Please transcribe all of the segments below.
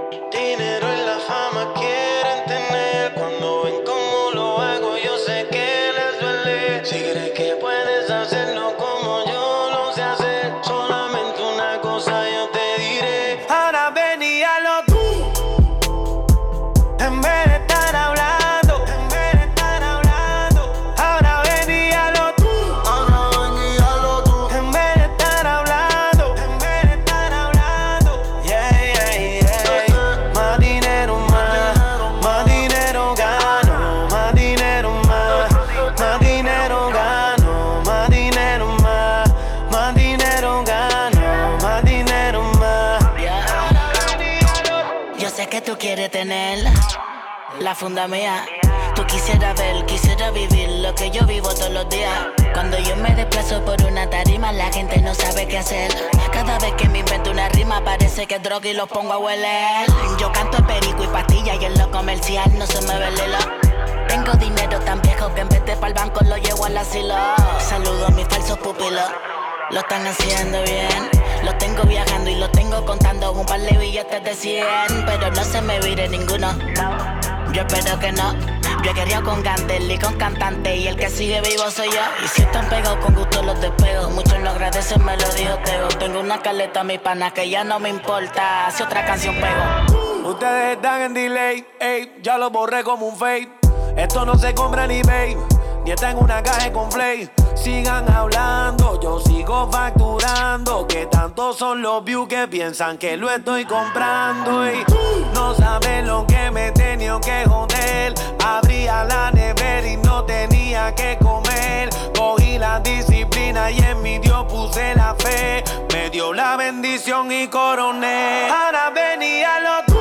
Dinero y la fama quieren tener. Cuando ven cómo lo hago, yo sé que les duele. Si crees que puedes hacerlo como yo lo sé hacer, solamente una cosa yo te diré. Ahora ven y hazlo tú. En vez de estar hablando, en vez de estar hablando. Ahora ven y hazlo tú. Ahora ven y hazlo tú. En vez de estar hablando, en vez de estar hablando. Yeah, yeah, yeah. Más dinero, más dinero gano. Más dinero, más dinero gano. Más dinero, más dinero gano. Más dinero, más. Yo sé que tú quieres tener la funda mía. Tú quisieras ver, quisiera vivir lo que yo vivo todos los días. Cuando yo me desplazo por una tarima, la gente no sabe qué hacer. Cada vez que me invento una rima, parece que es droga y los pongo a hueler. Yo canto perico y pastilla y en lo comercial no se me ve el hilo. Tengo dinero tan viejo que en vez de pa'l banco lo llevo al asilo. Saludo a mis falsos pupilos. Lo están haciendo bien. Lo tengo viajando y lo tengo contando un par de billetes de 100. Pero no se me vire ninguno. Yo espero que no. Yo he querido con Gandel y con cantante, y el que sigue vivo soy yo. Y si están pegados con gusto los despego. Muchos lo agradecen, me lo dijo Tego. Tengo una caleta a mi pana que ya no me importa si otra canción pego. Ustedes están en delay, ey, ya lo borré como un fake. Esto no se compra ni eBay, ni está en una caja con play. Sigan hablando, yo sigo facturando. Que tantos son los views que piensan que lo estoy comprando. Y no saben lo que me he tenido que joder. Abría la nevera y no tenía que comer. Cogí la disciplina y en mi Dios puse la fe. Me dio la bendición y coroné. Ahora ven y hazlo tú.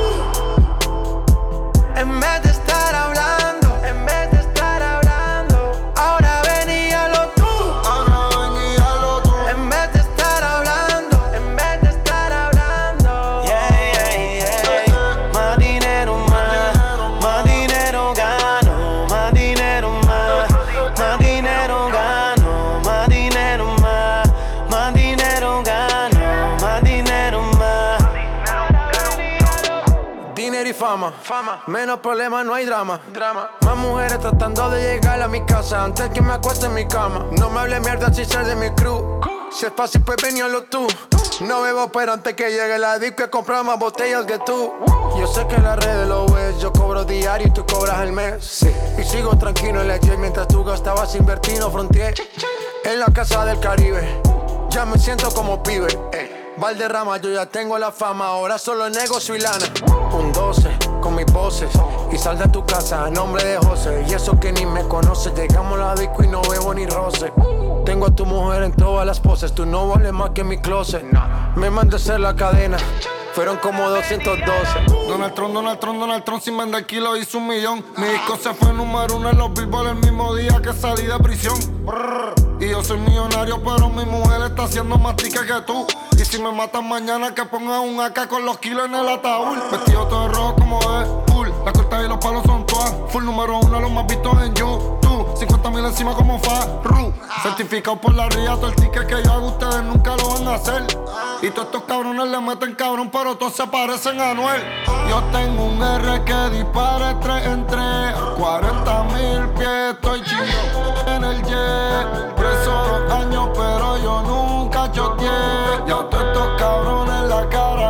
En vez de estar hablando, en vez de estar hablando. Ahora ven y hazlo tú. Ahora ven y hazlo tú. En vez de estar hablando, en vez de estar hablando. Yeah, yeah, yeah. Más dinero, más dinero gano. Más dinero, más dinero gano. Más dinero, más dinero gano. Más dinero, más. Dinero y fama, menos problemas, no hay drama. Más mujeres tratando de llegar a mi casa antes que me acueste en mi cama. No me hable mierda si soy de mi crew. Si es fácil, pues veníalo tú. No bebo, pero antes que llegue la disco he comprado más botellas que tú. Yo sé que en las redes lo ves, yo cobro diario y tú cobras al mes. Sí. Y sigo tranquilo en la J mientras tú gastabas invertido frontier. En la casa del Caribe, ya me siento como pibe. Valderrama, yo ya tengo la fama, ahora solo negocio y lana. Un 12 con mis voces y sal de tu casa a nombre de José. Y eso que ni me conoces, llegamos a la disco y no bebo ni roce. Tengo a tu mujer en todas las poses, tú no vales más que mi closet. Me mandé a hacer la cadena, fueron como 212. Donald Trump sin vender kilos hizo 1 millón. Mi disco se fue número 1 en los Billboard el mismo día que salí de prisión. Y yo soy millonario, pero mi mujer está haciendo más tickets que tú. Y si me matan mañana, que pongan un AK con los kilos en el ataúd. Vestido todo de rojo como es full. Las cortas y los palos son todas full. Número 1, los más vistos en YouTube. 50,000 encima como Farru. Certificado por la RIA, todo el ticket que yo hago, ustedes nunca lo van a hacer. Y todos estos cabrones le meten cabrón, pero todos se parecen a Anuel. Yo tengo un R que dispara 3 en 3. 40,000 pies, estoy chido en el jet. Preso 2 años, pero yo nunca choteé. Ya todos estos cabrones la cara